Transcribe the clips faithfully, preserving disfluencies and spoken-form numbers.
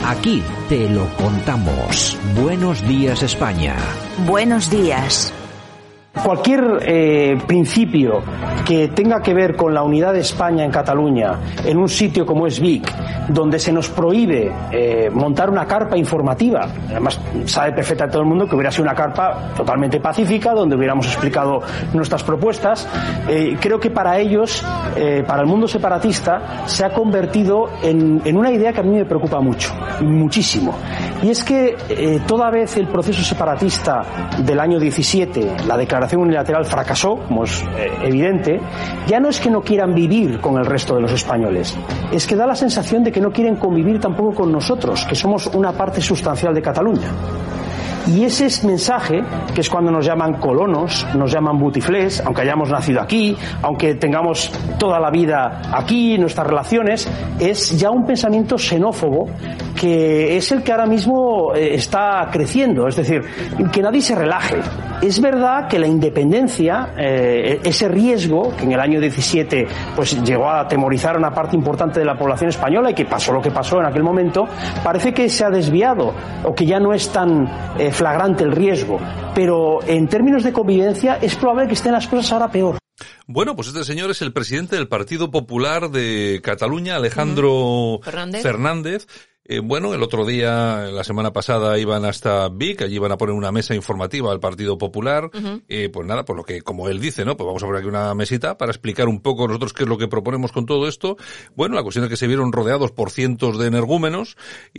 Aquí te lo contamos. Buenos días, España. Buenos días. Cualquier eh, principio que tenga que ver con la unidad de España en Cataluña, en un sitio como es Vic, donde se nos prohíbe eh, montar una carpa informativa, además sabe perfectamente todo el mundo que hubiera sido una carpa totalmente pacífica, donde hubiéramos explicado nuestras propuestas, eh, creo que para ellos, eh, para el mundo separatista, se ha convertido en, en una idea que a mí me preocupa mucho, muchísimo. Y es que eh, toda vez el proceso separatista del año diecisiete, la declaración unilateral fracasó, como es eh, evidente, ya no es que no quieran vivir con el resto de los españoles, es que da la sensación de que no quieren convivir tampoco con nosotros, que somos una parte sustancial de Cataluña. Y ese es mensaje, que es cuando nos llaman colonos, nos llaman butiflés, aunque hayamos nacido aquí, aunque tengamos toda la vida aquí, nuestras relaciones, es ya un pensamiento xenófobo que es el que ahora mismo eh, está creciendo, es decir, que nadie se relaje. Es verdad que la independencia, eh, ese riesgo que en el año diecisiete pues llegó a atemorizar a una parte importante de la población española y que pasó lo que pasó en aquel momento, parece que se ha desviado o que ya no es tan eh, flagrante el riesgo, pero en términos de convivencia es probable que estén las cosas ahora peor. Bueno, pues este señor es el presidente del Partido Popular de Cataluña, Alejandro Fernández. Fernández. Eh, bueno, el otro día, la semana pasada, iban hasta Vic, allí iban a poner una mesa informativa al Partido Popular. Uh-huh. Eh, pues nada, pues lo que, como él dice, ¿no? Pues vamos a poner aquí una mesita para explicar un poco nosotros qué es lo que proponemos con todo esto. Bueno, la cuestión es que se vieron rodeados por cientos de energúmenos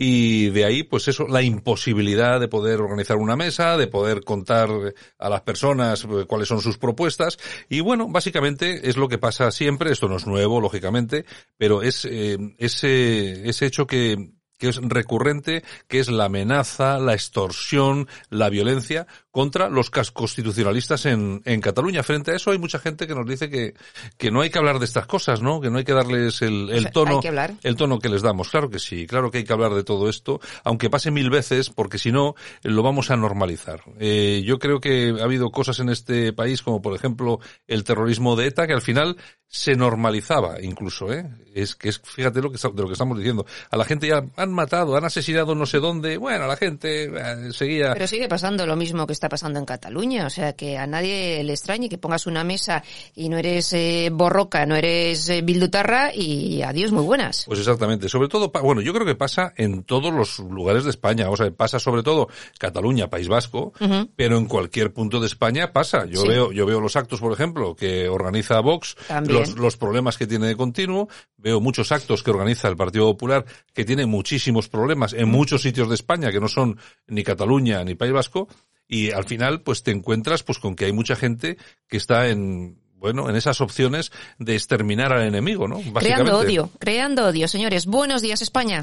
y de ahí, pues eso, la imposibilidad de poder organizar una mesa, de poder contar a las personas pues, cuáles son sus propuestas. Y bueno, básicamente es lo que pasa siempre. Esto no es nuevo, lógicamente, pero es eh, ese, ese hecho que que es recurrente, que es la amenaza, la extorsión, la violencia contra los constitucionalistas en, en Cataluña. Frente a eso hay mucha gente que nos dice que, que no hay que hablar de estas cosas, ¿no? Que no hay que darles el, el tono, el tono que les damos. Claro que sí, claro que hay que hablar de todo esto, aunque pase mil veces, porque si no, lo vamos a normalizar. Eh, yo creo que ha habido cosas en este país, como por ejemplo el terrorismo de ETA, que al final se normalizaba incluso, ¿eh? Es que es, fíjate lo que, de lo que estamos diciendo. A la gente ya han matado, han asesinado no sé dónde, bueno, a la gente eh, seguía... Pero sigue pasando lo mismo que está pasando en Cataluña, o sea, que a nadie le extrañe que pongas una mesa y no eres eh, borroca, no eres eh, bildutarra y adiós, muy buenas. Pues exactamente, sobre todo, bueno, yo creo que pasa en todos los lugares de España, o sea, pasa sobre todo Cataluña, País Vasco, uh-huh. pero en cualquier punto de España pasa. Yo sí. veo, yo veo los actos, por ejemplo, que organiza Vox, los, los problemas que tiene de continuo, veo muchos actos que organiza el Partido Popular que tiene muchísimos problemas en muchos sitios de España que no son ni Cataluña ni País Vasco, y al final pues te encuentras pues con que hay mucha gente que está en bueno, en esas opciones de exterminar al enemigo, ¿no? Básicamente. Creando odio, creando odio, señores. Buenos días, España.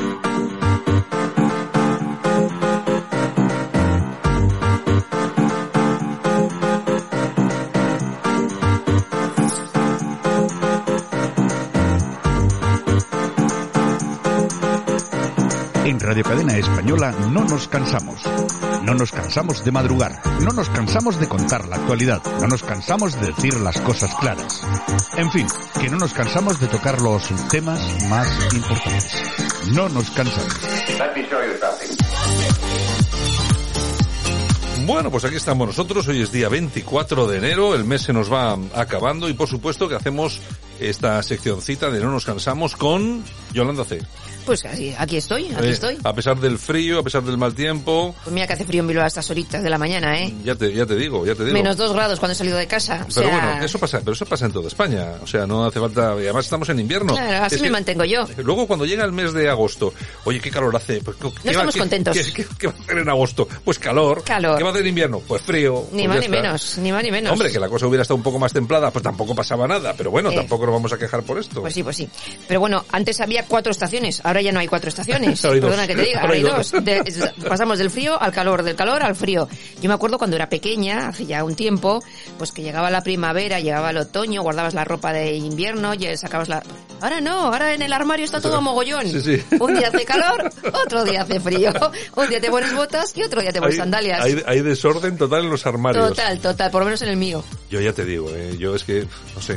En Radio Cadena Española no nos cansamos. No nos cansamos de madrugar. No nos cansamos de contar la actualidad. No nos cansamos de decir las cosas claras. En fin, que no nos cansamos de tocar los temas más importantes. No nos cansamos. Bueno, pues aquí estamos nosotros. Hoy es día veinticuatro de enero. El mes se nos va acabando y por supuesto que hacemos esta seccioncita de No nos cansamos con Yolanda C. Pues aquí, aquí estoy, aquí eh, estoy. A pesar del frío, a pesar del mal tiempo. Pues mira que hace frío en Bilbao a estas horitas de la mañana, ¿eh? Ya te, ya te digo, ya te digo. Menos dos grados cuando he salido de casa. Pero sea... bueno, eso pasa, pero eso pasa en toda España. O sea, no hace falta, y además estamos en invierno. Claro, así es me que, mantengo yo. Luego cuando llega el mes de agosto, oye, qué calor hace. Pues, ¿qué, no estamos qué, contentos. ¿qué, qué, ¿Qué va a hacer en agosto? Pues calor. Calor. ¿Qué va a hacer en invierno? Pues frío. Ni pues más ni menos, ni más ni menos. Hombre, que la cosa hubiera estado un poco más templada, pues tampoco pasaba nada. Pero bueno, eh, tampoco nos vamos a quejar por esto. Pues sí, pues sí. Pero bueno, antes había cuatro estaciones, ahora ya no hay cuatro estaciones. Perdona que te diga, ahora hay dos. De, pasamos del frío al calor, del calor al frío. Yo me acuerdo cuando era pequeña, hace ya un tiempo, pues que llegaba la primavera, llegaba el otoño, guardabas la ropa de invierno, ya sacabas la... Ahora no, ahora en el armario está todo a mogollón. Sí, sí. Un día hace calor, otro día hace frío. Un día te pones botas y otro día te pones hay, sandalias. Hay, hay desorden total en los armarios. Total, total, por lo menos en el mío. Yo ya te digo, eh, yo es que, no sé...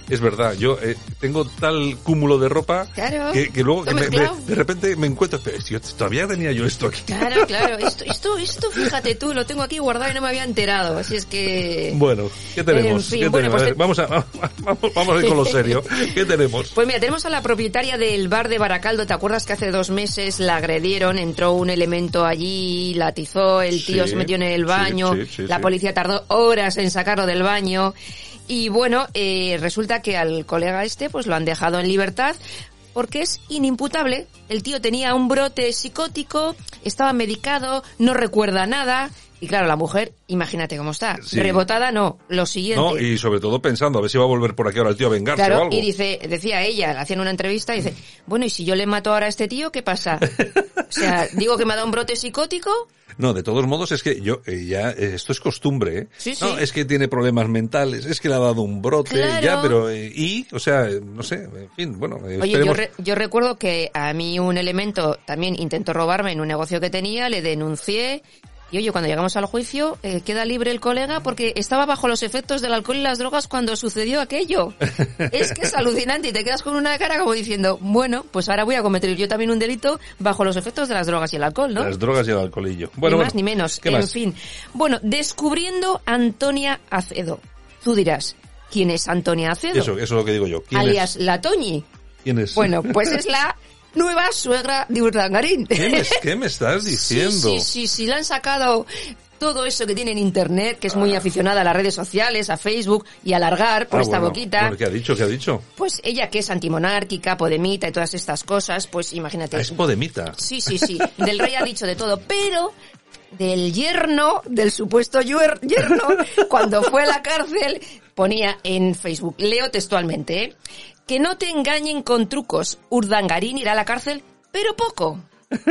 Es verdad, yo eh, tengo tal cúmulo de ropa claro, que, que luego que me, me, de repente me encuentro, pero si yo todavía tenía yo esto aquí. Claro, claro, esto, esto, esto, fíjate tú, lo tengo aquí guardado y no me había enterado, así es que... Bueno, ¿qué tenemos? En fin, ¿Qué bueno, tenemos? pues A ver, vamos, a, vamos, vamos a ir con lo serio. ¿Qué tenemos? Pues mira, tenemos a la propietaria del bar de Baracaldo. ¿Te acuerdas que hace dos meses la agredieron? Entró un elemento allí, la atizó, el tío sí, se metió en el baño, sí, sí, sí, la sí. policía tardó horas en sacarlo del baño. Y bueno, eh, resulta que al colega este pues lo han dejado en libertad porque es inimputable. El tío tenía un brote psicótico, estaba medicado, no recuerda nada. Y claro, la mujer, imagínate cómo está. Sí. Rebotada no, lo siguiente. No, y sobre todo pensando, a ver si va a volver por aquí ahora el tío a vengarse claro, o algo. Y dice, decía ella, le hacían una entrevista y dice, bueno, ¿y si yo le mato ahora a este tío, qué pasa? O sea, digo que me ha dado un brote psicótico. No, de todos modos es que yo, eh, ya, eh, esto es costumbre, ¿eh? Sí, sí. No, es que tiene problemas mentales, es que le ha dado un brote, claro. ya, pero, eh, y, o sea, no sé, en fin, bueno. Eh, Oye, yo, re, yo recuerdo que a mí un elemento también intentó robarme en un negocio que tenía, le denuncié. Y oye, cuando llegamos al juicio, eh, queda libre el colega porque estaba bajo los efectos del alcohol y las drogas cuando sucedió aquello. Es que es alucinante y te quedas con una cara como diciendo, bueno, pues ahora voy a cometer yo también un delito bajo los efectos de las drogas y el alcohol, ¿no? Las drogas y el alcoholillo. Bueno, ni bueno, más ni menos. ¿qué en más? fin. Bueno, descubriendo Antonia Acedo. Tú dirás, ¿quién es Antonia Acedo? Eso, eso es lo que digo yo. ¿Quién alias es? la Toñi. ¿Quién es? Bueno, pues es la nueva suegra de Urdangarín. ¿Qué me, qué me estás diciendo? Sí, sí, sí, sí, la han sacado todo eso que tiene en internet, que es muy aficionada a las redes sociales, a Facebook y a alargar por ah, esta bueno. boquita. Bueno, ¿qué ha dicho? ¿Qué ha dicho? Pues ella que es antimonárquica, podemita y todas estas cosas, pues imagínate. Ah, es podemita. Sí, sí, sí. Del rey ha dicho de todo, pero del yerno, del supuesto yerno, cuando fue a la cárcel, ponía en Facebook, leo textualmente, ¿eh? Que no te engañen con trucos. Urdangarín irá a la cárcel, pero poco.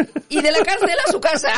Y de la cárcel a su casa.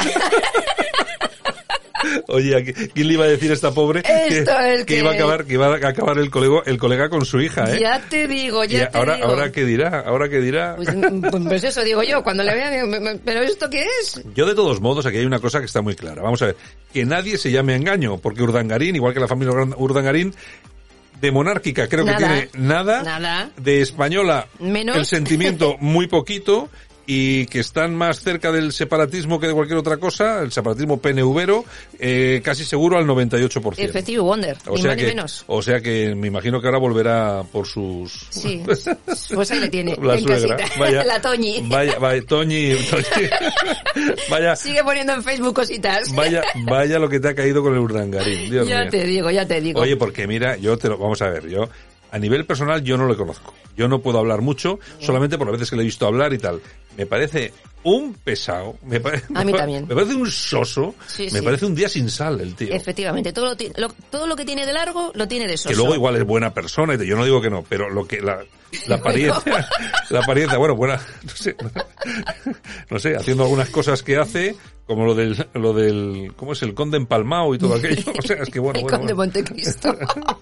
Oye, ¿quién le iba a decir a esta pobre Esto que, es que... que iba a acabar, que iba a acabar el colega, el colega con su hija, eh? Ya te digo, ya y te ahora, digo. ahora qué dirá, ahora qué dirá. Pues, pues eso digo yo, cuando le vea, ¿pero esto qué es? Yo de todos modos, aquí hay una cosa que está muy clara. Vamos a ver, que nadie se llame a engaño, porque Urdangarín, igual que la familia Urdangarín, de monárquica creo nada, que tiene nada, nada, de española menos, el sentimiento muy poquito, y que están más cerca del separatismo que de cualquier otra cosa, el separatismo penevero, eh, casi seguro al noventa y ocho por ciento. Effective Wonder, o ni sea más que, ni menos. O sea que me imagino que ahora volverá por sus... Sí, pues ahí le tiene, la en suegra. casita, Vaya, la Toñi. Vaya, vaya, Toñi, Toñi. Vaya. Sigue poniendo en Facebook cositas. Vaya, vaya lo que te ha caído con el Urdangarín, Dios ya mío. te digo, ya te digo. Oye, porque mira, yo te lo, vamos a ver, yo... A nivel personal yo no le conozco. Yo no puedo hablar mucho, solamente por las veces que le he visto hablar y tal. Me parece un pesado, me parece, a mí también. Me parece un soso, sí, me sí. parece un día sin sal el tío. Efectivamente, todo lo, lo, todo lo que tiene de largo lo tiene de soso. Que luego igual es buena persona, yo no digo que no, pero lo que la, la apariencia, la apariencia, bueno, buena, no sé, no sé, haciendo algunas cosas que hace, como lo del, lo del, ¿cómo es? El conde empalmado y todo aquello, o sea, es que bueno, el bueno. conde bueno. Montecristo.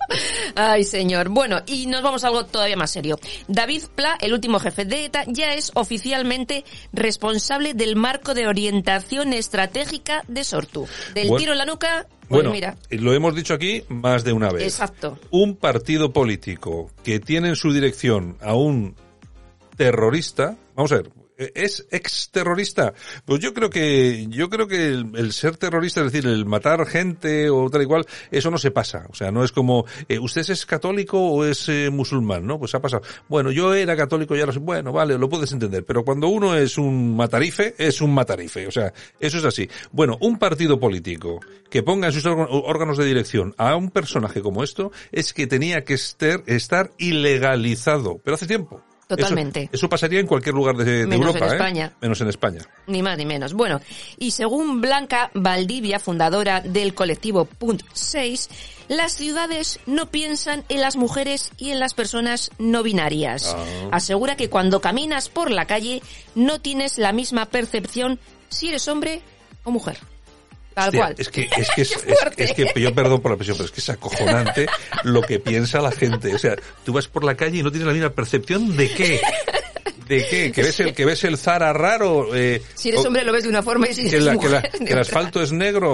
Ay, señor. Bueno, y nos vamos a algo todavía más serio. David Pla, el último jefe de ETA, ya es oficialmente responsable del marco de orientación estratégica de Sortu. Del bueno, tiro en la nuca, pues bueno, mira. Lo hemos dicho aquí más de una vez. Exacto. Un partido político que tiene en su dirección a un terrorista, vamos a ver, ¿es exterrorista? Pues yo creo que, yo creo que el, el ser terrorista, es decir, el matar gente o tal y cual, eso no se pasa. O sea, no es como, eh, ¿usted es católico o es eh, musulmán? ¿No? Pues ha pasado. Bueno, yo era católico y ahora soy, bueno, vale, lo puedes entender. Pero cuando uno es un matarife, es un matarife. O sea, eso es así. Bueno, un partido político que ponga en sus órganos de dirección a un personaje como esto, es que tenía que estar, estar ilegalizado. Pero hace tiempo. Totalmente. Eso, eso pasaría en cualquier lugar de, de menos Europa, en España. ¿eh? Menos en España. Ni más ni menos. Bueno, y según Blanca Valdivia, fundadora del colectivo Punt seis, las ciudades no piensan en las mujeres y en las personas no binarias. Ah. Asegura que cuando caminas por la calle no tienes la misma percepción si eres hombre o mujer. Tal Hostia, cual. Es que, es que, es, es, es que, yo perdón por la presión, pero es que es acojonante lo que piensa la gente. O sea, tú vas por la calle y no tienes la misma percepción de qué. ¿De qué? ¿Que ves el, que ves el Zara raro? Eh, si eres o, hombre lo ves de una forma y si que, eres la, mujer que, la, que el asfalto es negro.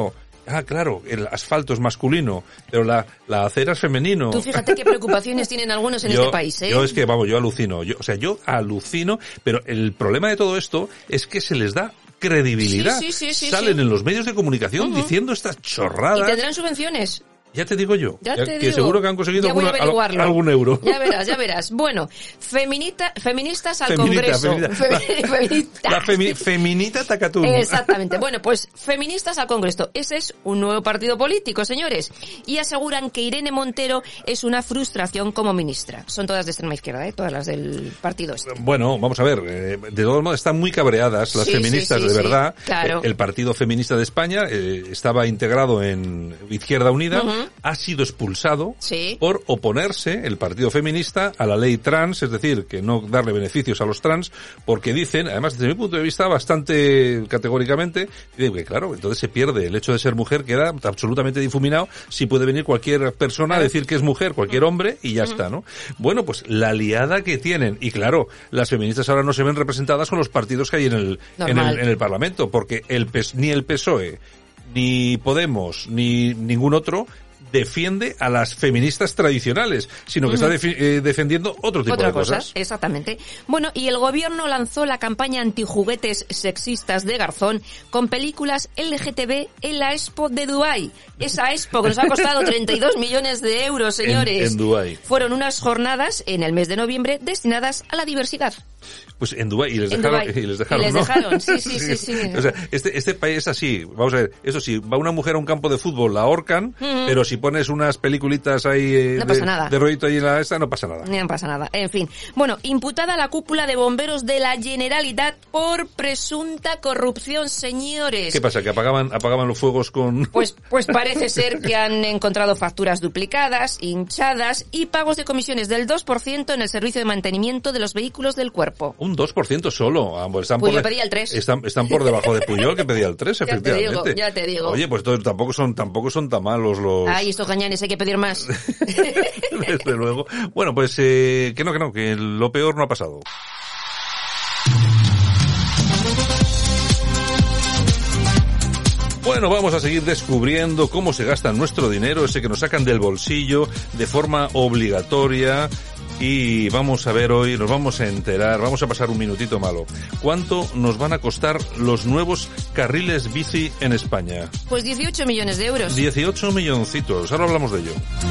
Ah, claro, el asfalto es masculino, pero la, la acera es femenino. Tú fíjate qué preocupaciones tienen algunos en yo, este país, ¿eh? Yo es que, vamos, yo alucino. Yo, o sea, yo alucino, pero el problema de todo esto es que se les da credibilidad. Sí, sí, sí, sí, Salen sí. en los medios de comunicación uh-huh. diciendo estas chorradas. Y tendrán subvenciones. Ya te digo yo, ya ya, te que digo. seguro que han conseguido alguna, al, algún euro. Ya verás, ya verás. Bueno, feminita, feministas al feminita, Congreso. Feminita, Fe, feminita. La femi, feminita Tacatún. Exactamente. Bueno, pues feministas al Congreso. Ese es un nuevo partido político, señores. Y aseguran que Irene Montero es una frustración como ministra. Son todas de extrema izquierda, ¿eh? Todas las del partido este. Bueno, vamos a ver. Eh, de todos modos, están muy cabreadas las sí, feministas, sí, sí, de verdad. Sí, claro. El Partido Feminista de España eh, estaba integrado en Izquierda Unida. Uh-huh. Ha sido expulsado expulsado sí. por oponerse el Partido Feminista a la ley trans, es decir, que no darle beneficios a los trans, porque dicen, además desde mi punto de vista bastante categóricamente, digo que claro, entonces se pierde el hecho de ser mujer, queda absolutamente difuminado si puede venir cualquier persona a decir que es mujer, cualquier hombre, y ya uh-huh. está, ¿no? Bueno, pues la liada que tienen, y claro, las feministas ahora no se ven representadas con los partidos que hay en el, en el, en el Parlamento, porque el ni el P S O E, ni Podemos, ni ningún otro defiende a las feministas tradicionales, sino que uh-huh. está defi- eh, defendiendo otro tipo Otra de cosa, cosas. Exactamente. Bueno, y el gobierno lanzó la campaña antijuguetes sexistas de Garzón con películas L G T B en la Expo de Dubái. Esa Expo que nos ha costado treinta y dos millones de euros, señores. En, en Dubái. Fueron unas jornadas en el mes de noviembre destinadas a la diversidad. Pues en Dubái, y les en dejaron, Dubái. y les dejaron, y les ¿no? dejaron, sí, sí, sí, sí. O sea, este, este país es así, vamos a ver, eso sí, va una mujer a un campo de fútbol, la ahorcan, mm. pero si pones unas peliculitas ahí eh, no de, pasa nada. de rollito ahí en la esta, no pasa nada. No pasa nada, en fin. Bueno, imputada la cúpula de bomberos de la Generalitat por presunta corrupción, señores. ¿Qué pasa, que apagaban, apagaban los fuegos con...? Pues, pues parece ser que han encontrado facturas duplicadas, hinchadas y pagos de comisiones del dos por ciento en el servicio de mantenimiento de los vehículos del cuerpo. Un dos por ciento solo. Están Puyol por de, pedía el tres. Están, están por debajo de Puyol, que pedía el tres, ya efectivamente. Te digo, ya te digo. Oye, pues entonces tampoco son, tampoco son tan malos los... Ay, estos gañanes, hay que pedir más. Desde luego. Bueno, pues eh, que no, que no, que lo peor no ha pasado. Bueno, vamos a seguir descubriendo cómo se gasta nuestro dinero, ese que nos sacan del bolsillo de forma obligatoria. Y vamos a ver hoy, nos vamos a enterar, vamos a pasar un minutito malo. ¿Cuánto nos van a costar los nuevos carriles bici en España? Pues dieciocho millones de euros. dieciocho milloncitos, ahora hablamos de ello.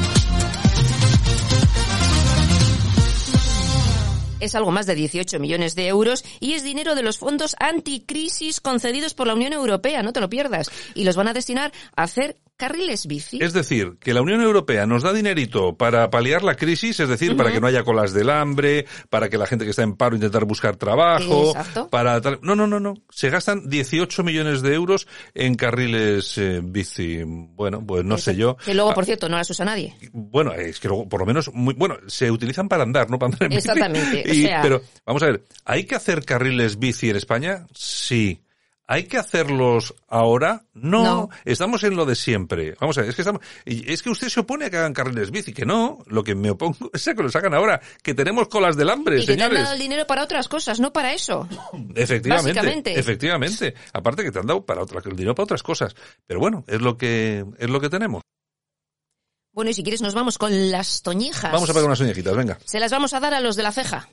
Es algo más de dieciocho millones de euros y es dinero de los fondos anticrisis concedidos por la Unión Europea, no te lo pierdas. Y los van a destinar a hacer carriles bici. Es decir, que la Unión Europea nos da dinerito para paliar la crisis, es decir, uh-huh. para que no haya colas del hambre, para que la gente que está en paro intentar buscar trabajo, Exacto. para tal... No, no, no, no. Se gastan dieciocho millones de euros en carriles eh, bici. Bueno, pues no Exacto. sé yo. Que luego, por cierto, no las usa nadie. Bueno, es que luego, por lo menos, muy, bueno, se utilizan para andar, no para andar en bici. Exactamente. Y, o sea... Pero, vamos a ver, ¿hay que hacer carriles bici en España? Sí. ¿Hay que hacerlos ahora? No, no. Estamos en lo de siempre. Vamos a ver, es que estamos, es que usted se opone a que hagan carriles bici, que no, lo que me opongo es a que los hagan ahora, que tenemos colas del hambre, y que señores. te han dado el dinero para otras cosas, no para eso. Efectivamente, Básicamente. efectivamente. Aparte que te han dado para otra, el dinero para otras cosas. Pero bueno, es lo que, es lo que tenemos. Bueno, y si quieres nos vamos con las toñijas. Vamos a pegar unas toñijitas, venga. Se las vamos a dar a los de la ceja.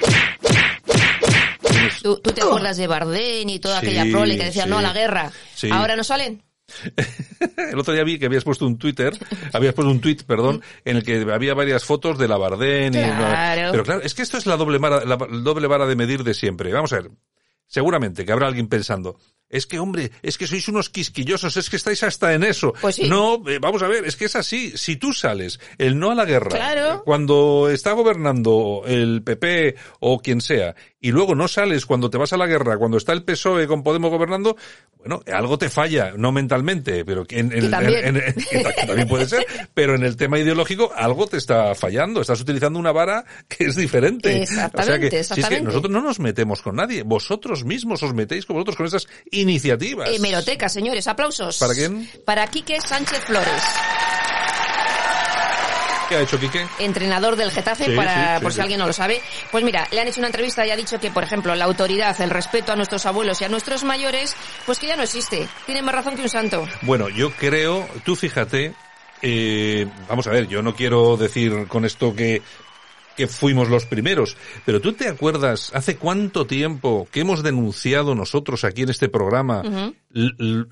¿Tú, tú te acuerdas de Bardén y toda sí, aquella prole que decía sí, no a la guerra? Sí. ¿Ahora no salen? El otro día vi que habías puesto un Twitter, habías puesto un tweet, perdón, en el que había varias fotos de la Bardén. Claro. Y, pero claro, es que esto es la doble vara, la doble vara de medir de siempre. Vamos a ver. Seguramente que habrá alguien pensando, es que hombre, es que sois unos quisquillosos, es que estáis hasta en eso. Pues sí. No, eh, vamos a ver, es que es así. Si tú sales el no a la guerra, claro. cuando está gobernando el P P o quien sea, y luego no sales cuando te vas a la guerra, cuando está el P S O E con Podemos gobernando, bueno, algo te falla, no mentalmente, pero que, en, en, que, también. En, en, que, que también puede ser, pero en el tema ideológico algo te está fallando, estás utilizando una vara que es diferente. Exactamente, o sea que, exactamente. Si es que nosotros no nos metemos con nadie, vosotros mismos os metéis con vosotros con esas iniciativas. Hemeroteca, señores, aplausos. ¿Para quién? Para Quique Sánchez Flores. ¿Qué ha hecho Quique? Entrenador del Getafe, sí, para, sí, sí, por sí. si alguien no lo sabe. Pues mira, le han hecho una entrevista y ha dicho que, por ejemplo, la autoridad, el respeto a nuestros abuelos y a nuestros mayores, pues que ya no existe. Tiene más razón que un santo. Bueno, yo creo, tú fíjate, eh, vamos a ver, yo no quiero decir con esto que que fuimos los primeros, pero ¿tú te acuerdas hace cuánto tiempo que hemos denunciado nosotros aquí en este programa uh-huh. el,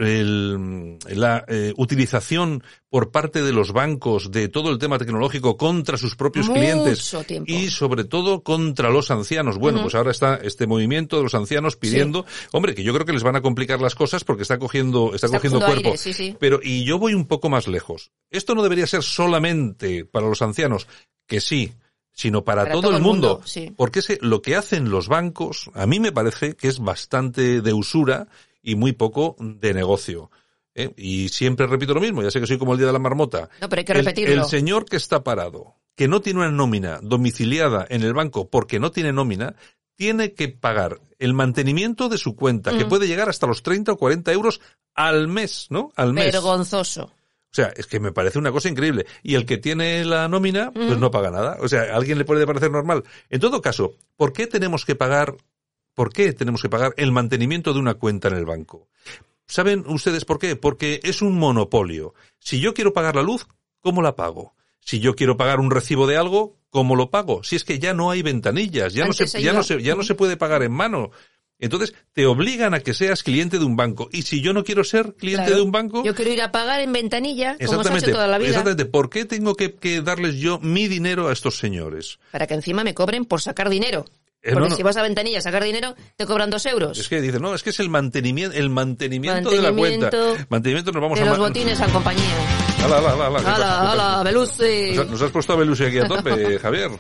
el, la eh, utilización por parte de los bancos de todo el tema tecnológico contra sus propios Mucho clientes tiempo. Y sobre todo contra los ancianos? Bueno, uh-huh. pues ahora está este movimiento de los ancianos pidiendo, sí. hombre, que yo creo que les van a complicar las cosas porque está cogiendo está, está cogiendo cuerpo. Aire, sí, sí. Pero y yo voy un poco más lejos. Esto no debería ser solamente para los ancianos, que sí, sino para, para todo, todo el mundo, mundo sí. porque ese, lo que hacen los bancos, a mí me parece que es bastante de usura y muy poco de negocio. ¿eh? Y siempre repito lo mismo, ya sé que soy como el día de la marmota. No, pero hay que repetirlo. El, el señor que está parado, que no tiene una nómina domiciliada en el banco porque no tiene nómina, tiene que pagar el mantenimiento de su cuenta, mm. que puede llegar hasta los treinta o cuarenta euros al mes, ¿no? Al mes. Vergonzoso. O sea, es que me parece una cosa increíble. Y el que tiene la nómina, pues mm. no paga nada. O sea, ¿a alguien le puede parecer normal? En todo caso, ¿por qué tenemos que pagar, por qué tenemos que pagar el mantenimiento de una cuenta en el banco? ¿Saben ustedes por qué? Porque es un monopolio. Si yo quiero pagar la luz, ¿cómo la pago? Si yo quiero pagar un recibo de algo, ¿cómo lo pago? Si es que ya no hay ventanillas, ya no se, ya no se, ya no se puede pagar en mano. Entonces, te obligan a que seas cliente de un banco. Y si yo no quiero ser cliente claro. de un banco... Yo quiero ir a pagar en ventanilla, como se ha hecho toda la vida. Exactamente. ¿Por qué tengo que, que darles yo mi dinero a estos señores? Para que encima me cobren por sacar dinero. Eh, Porque no, no. si vas a ventanilla a sacar dinero, te cobran dos euros. Es que dicen, no, es que es el mantenimiento, el mantenimiento, mantenimiento de la cuenta. Mantenimiento nos vamos de a... los botines a compañía. Hala, hala, hala. hala. Hala, hala, Belusi. Nos, nos has puesto a Belusi aquí a tope, Javier.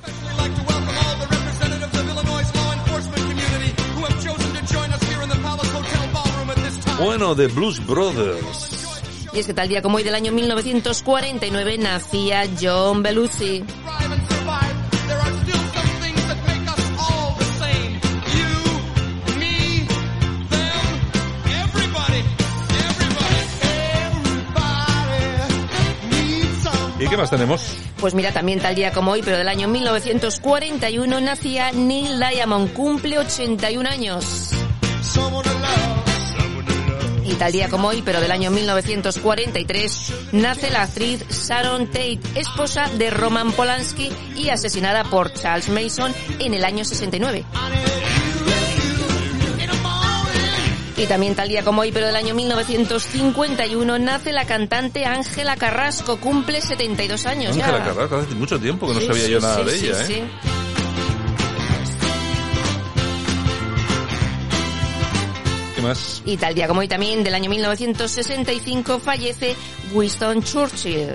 Bueno, The Blues Brothers. Y es que tal día como hoy del año mil novecientos cuarenta y nueve nacía John Belushi. ¿Y qué más tenemos? Pues mira, también tal día como hoy, pero del año mil novecientos cuarenta y uno, nacía Neil Diamond, cumple ochenta y un años. Y tal día como hoy, pero del año mil novecientos cuarenta y tres, nace la actriz Sharon Tate, esposa de Roman Polanski y asesinada por Charles Manson en el año sesenta y nueve. Y también tal día como hoy, pero del año mil novecientos cincuenta y uno, nace la cantante Ángela Carrasco, cumple setenta y dos años. Ángela Carrasco, hace mucho tiempo que no sí, sabía sí, yo nada sí, de sí, ella, sí. ¿eh? ¿Qué más? Y tal día como hoy también, del año mil novecientos sesenta y cinco, fallece Winston Churchill.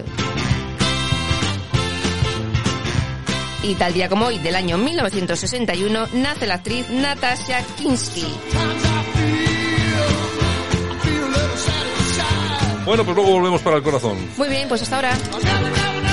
Y tal día como hoy, del año mil novecientos sesenta y uno, nace la actriz Natasha Kinski. Bueno, pues luego volvemos para el corazón. Muy bien, pues hasta ahora.